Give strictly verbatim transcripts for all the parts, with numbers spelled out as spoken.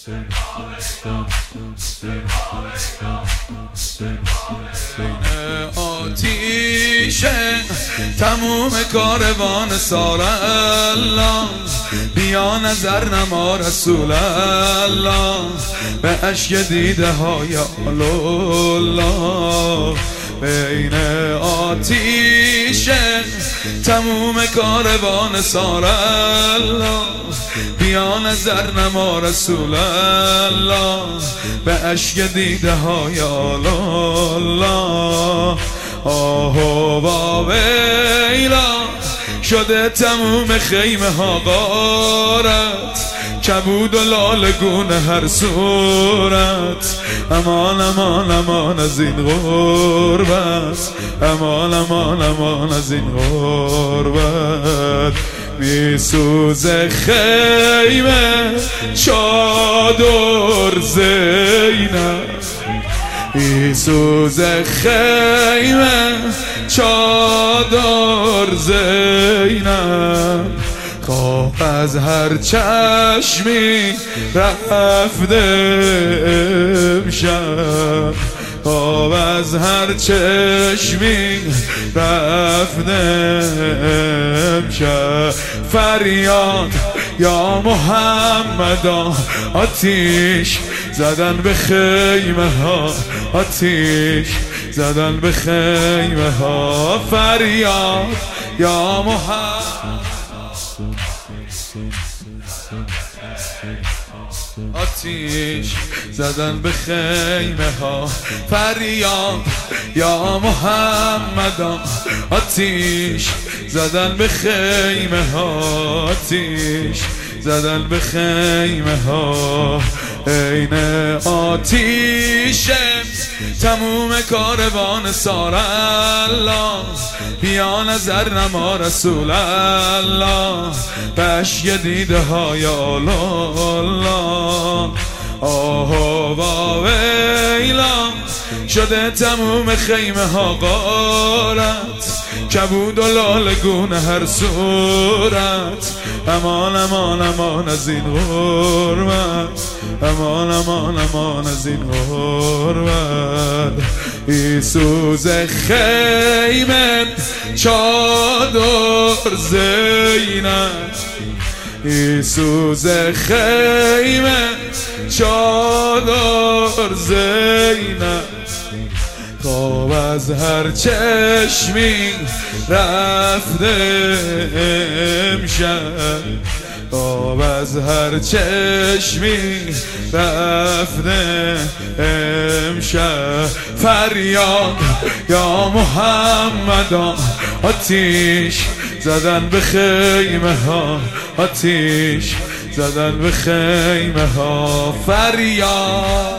آتیشه تموم کاروان سار الله، بیا نظر نما رسول الله، به اشک دیده های الله. بین آتیشه تموم کاروان سار الله، بیا نظر نما رسول الله، به اشک دیده های الله. آه و ویلا شده تموم خیمه ها غارت، کبود و لالگون هر صورت. امان امان امان از این غربت، امان امان امان از این غربت. میسوزه خیمه چادر زینب، میسوزه خیمه چادر زینب. خواب از هر چشمی رفته امشب، خواب از هر چشمی رفته امشب. فریاد یا محمدا، آتیش زدن به خیمه ها، آتیش زدن به خیمه ها. فریاد یا محمد، آتیش زدن به خیمه ها. فریاد یا محمد، آتیش زدن به خیمه ها، آتیش زدن به خیمه ها. این آتیشه تموم کاروان سار الله، بیا نظر نما رسول الله، به اشک دیده های الله. آه و ویلا شده تموم خیمه ها غارت، کبود و لالگون هر صورت. امان امان امان از این غربت، امان امان امان از این غربت. میسوزه خیمه چادر زینب، میسوزه خیمه چادر زینب. خواب از هر چشمی رفته امشب، خواب از هر چشمی رفته امشب. فریاد یا محمد، آتیش زدن به خیمه ها، آتیش زدن به خیمه ها. فریاد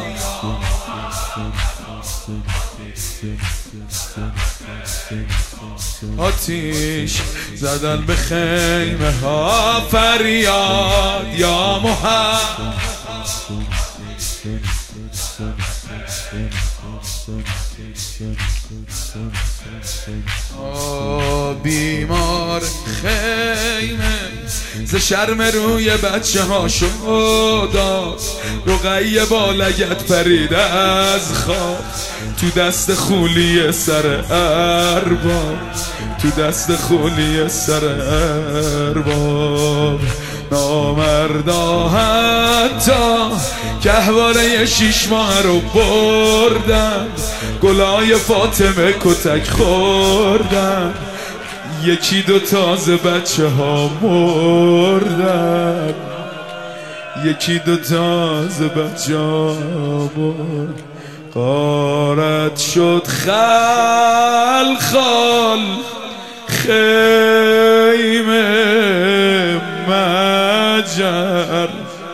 آتیش زدن به خیمه ها. فریاد یا محمد، بیمار خیمه ز شرم روی بچه ها شد، رقیه با لگت پرید از خواب، تو دست خولی سر ارباب، تو دست خولی سر ارباب. نامردا حتی گهواره شیش ماه رو بردن، گلای فاطمه کتک خوردن، یکی دو تازه بچه ها مردن، یکی دو تازه بچه ها مردن. غارت شد خلخال خیمه مجر،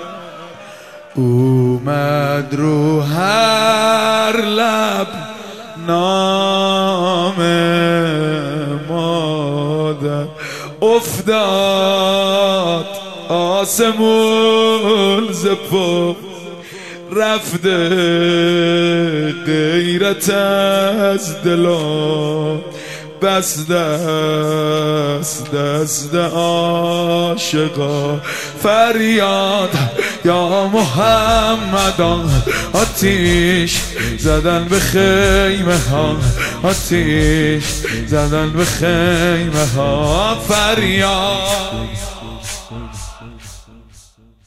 اومد رو هر لب نام مادر. افتاد آسمون ز پا، رفته غیرت از دلم، بس دست دست عاشقا. فریاد یا محمد آتیش زدن به خیمه ها، آتیش زدن به خیمه ها، فریاد